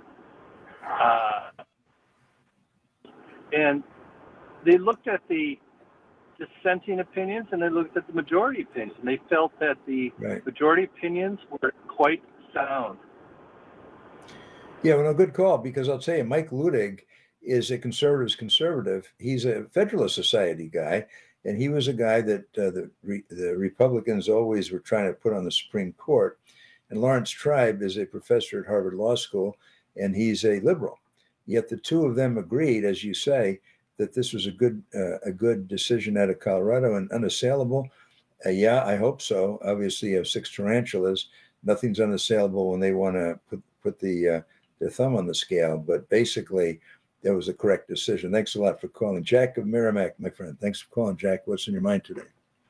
and they looked at the dissenting opinions and they looked at the majority opinions, and they felt that the majority opinions were quite sound. Yeah, well, no, good call, because I'll tell you, Mike Luttig is a conservative's conservative. He's a Federalist Society guy, and he was a guy that the Republicans always were trying to put on the Supreme Court. And Lawrence Tribe is a professor at Harvard Law School, and he's a liberal. Yet the two of them agreed, as you say, that this was a good decision out of Colorado and unassailable. Yeah, I hope so. Obviously, you have six tarantulas. Nothing's unassailable when they want to put their thumb on the scale. But basically, that was a correct decision. Thanks a lot for calling. Jack of Merrimack, my friend. Thanks for calling, Jack. What's in your mind today?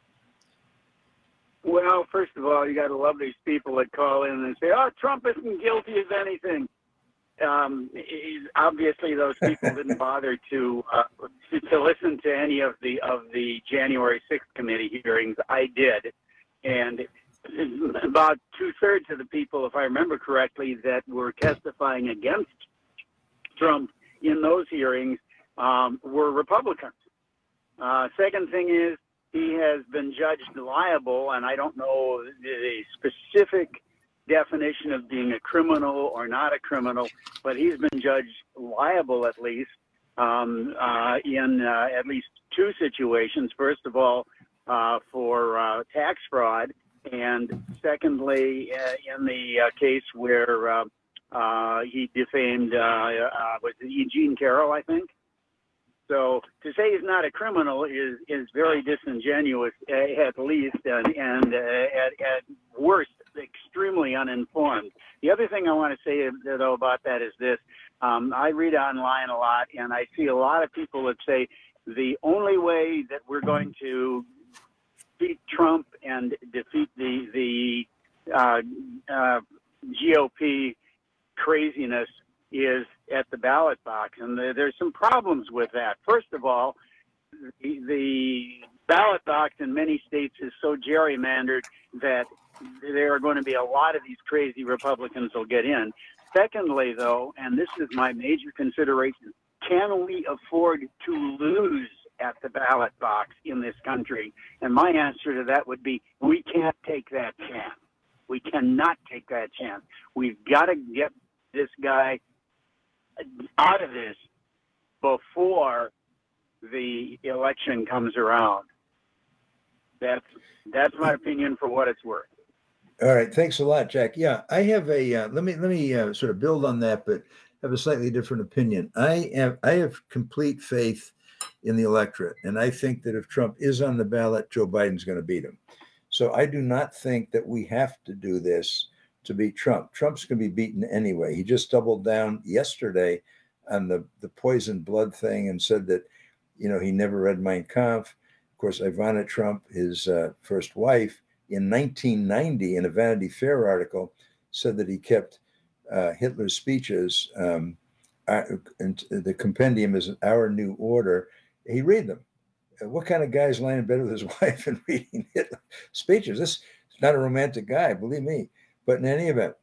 Well, first of all, you got to love these people that call in and say, "Oh, Trump isn't guilty of anything." Obviously, those people didn't bother to listen to any of the January 6th committee hearings. I did, and about 2/3 of the people, if I remember correctly, that were testifying against Trump in those hearings were Republicans. Second thing is, he has been judged liable, and I don't know the specific definition of being a criminal or not a criminal, but he's been judged liable at least in at least two situations. First of all, for tax fraud, and secondly, in the case where he defamed was it Eugene Carroll, I think. So to say he's not a criminal is very disingenuous, at least, and at worst, extremely uninformed. The other thing I want to say, though, about that is this. I read online a lot, and I see a lot of people that say the only way that we're going to beat Trump and defeat the GOP craziness is at the ballot box. And there's some problems with that. First of all, the ballot box in many states is so gerrymandered that there are going to be a lot of these crazy Republicans will get in. Secondly, though, and this is my major consideration, can we afford to lose at the ballot box in this country? And my answer to that would be, we can't take that chance. We cannot take that chance. We've got to get this guy out of this before the election comes around. That's my opinion for what it's worth. All right, thanks a lot, Jack. Yeah, I have a let me sort of build on that, but have a slightly different opinion. I have complete faith in the electorate, and I think that if Trump is on the ballot, Joe Biden's going to beat him. So I do not think that we have to do this to beat Trump. Trump's going to be beaten anyway. He just doubled down yesterday on the poison blood thing and said that, he never read Mein Kampf. Of course, Ivana Trump, his first wife, in 1990, in a Vanity Fair article, said that he kept Hitler's speeches, and the compendium is Our New Order. He'd read them. What kind of guy is lying in bed with his wife and reading Hitler speeches? This is not a romantic guy, believe me. But in any event,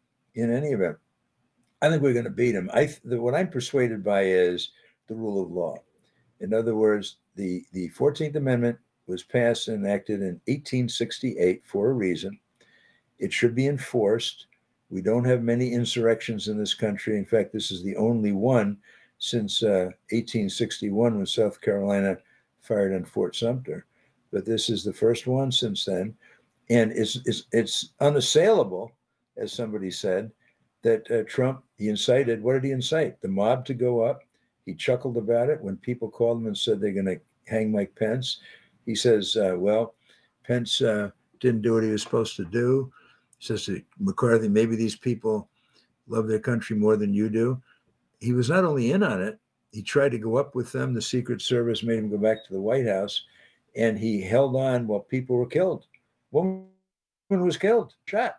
I think we're going to beat him. What I'm persuaded by is the rule of law. In other words, the 14th Amendment was passed and enacted in 1868 for a reason. It should be enforced. We don't have many insurrections in this country. In fact, this is the only one since 1861 when South Carolina fired on Fort Sumter. But this is the first one since then. And it's unassailable, as somebody said, that Trump, he incited, what did he incite? The mob to go up. He chuckled about it when people called him and said they're going to hang Mike Pence. He says, Pence didn't do what he was supposed to do. He says to McCarthy, maybe these people love their country more than you do. He was not only in on it, he tried to go up with them. The Secret Service made him go back to the White House, and he held on while people were killed. One woman was killed, shot.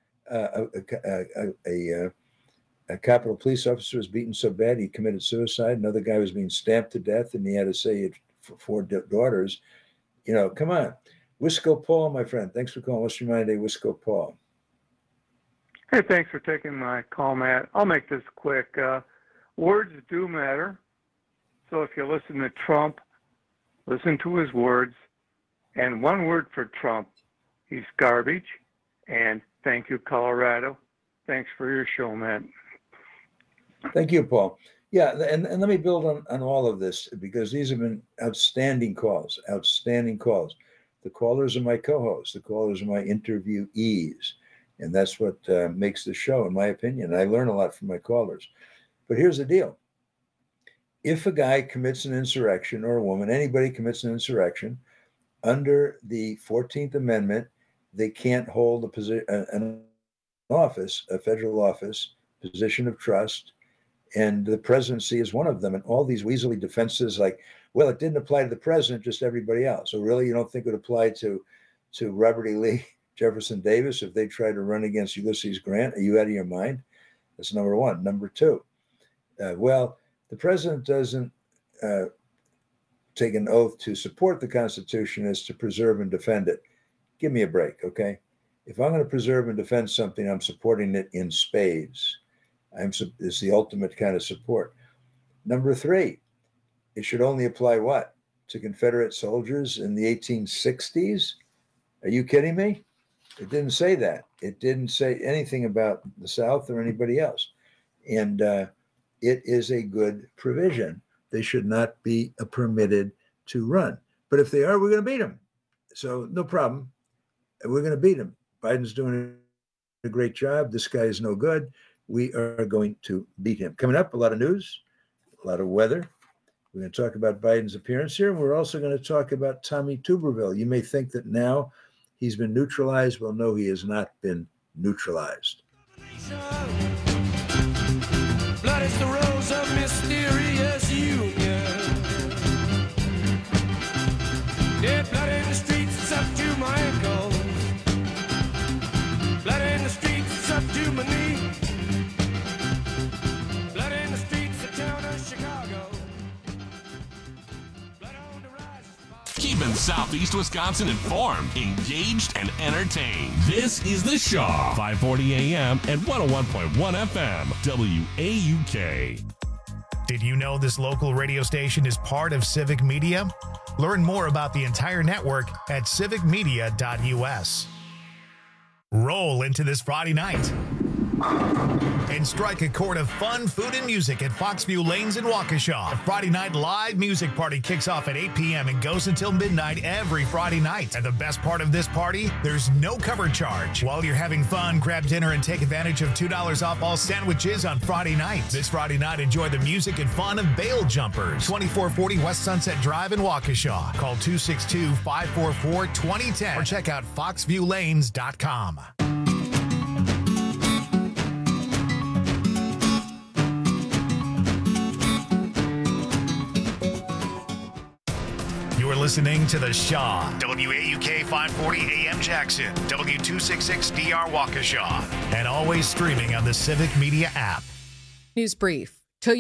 A Capitol police officer was beaten so bad he committed suicide. Another guy was being stabbed to death, and he had to say it for 4 daughters. Come on. Wisco Paul, my friend. Thanks for calling. What's your mind today, Wisco Paul? Hey, thanks for taking my call, Matt. I'll make this quick. Words do matter. So if you listen to Trump, listen to his words. And one word for Trump, he's garbage. And thank you, Colorado. Thanks for your show, Matt. Thank you, Paul. Yeah, and let me build on all of this, because these have been outstanding calls. The callers are my co-hosts. The callers are my interviewees. And that's what makes the show, in my opinion. I learn a lot from my callers. But here's the deal. If a guy commits an insurrection, or a woman, anybody commits an insurrection, under the 14th Amendment, they can't hold an office, a federal office, position of trust, and the presidency is one of them. And all these weaselly defenses like, well, it didn't apply to the president, just everybody else. So really, you don't think it would apply to Robert E. Lee, Jefferson Davis, if they tried to run against Ulysses Grant? Are you out of your mind? That's number one. Number two, well, the president doesn't take an oath to support the Constitution as to preserve and defend it. Give me a break, okay? If I'm going to preserve and defend something, I'm supporting it in spades. It's the ultimate kind of support. Number three, it should only apply what? To Confederate soldiers in the 1860s? Are you kidding me? It didn't say that. It didn't say anything about the South or anybody else. And it is a good provision. They should not be permitted to run. But if they are, we're going to beat them. So no problem. We're going to beat them. Biden's doing a great job. This guy is no good. We are going to beat him. Coming up, a lot of news, a lot of weather. We're going to talk about Biden's appearance here. And we're also going to talk about Tommy Tuberville. You may think that now he's been neutralized. Well, no, he has not been neutralized. Blood is the rose of mysterious union. Dead blood in the streets, it's up to my ankles. Blood in the streets, it's up to my knee. Blood in the streets, the town of Chicago. Keeping Southeast Wisconsin informed, engaged, and entertained. This is The Shaw, 540 AM and 101.1 FM, WAUK. Did you know this local radio station is part of Civic Media? Learn more about the entire network at civicmedia.us. Roll into this Friday night. And strike a chord of fun, food, and music at Foxview Lanes in Waukesha. The Friday night live music party kicks off at 8 p.m. and goes until midnight every Friday night. And the best part of this party, there's no cover charge. While you're having fun, grab dinner and take advantage of $2 off all sandwiches on Friday night. This Friday night, enjoy the music and fun of Bail Jumpers. 2440 West Sunset Drive in Waukesha. Call 262-544-2010 or check out foxviewlanes.com. You're listening to The Shaw, WAUK 540 AM Jackson, W266DR Waukesha, and always streaming on the Civic Media app. News Brief.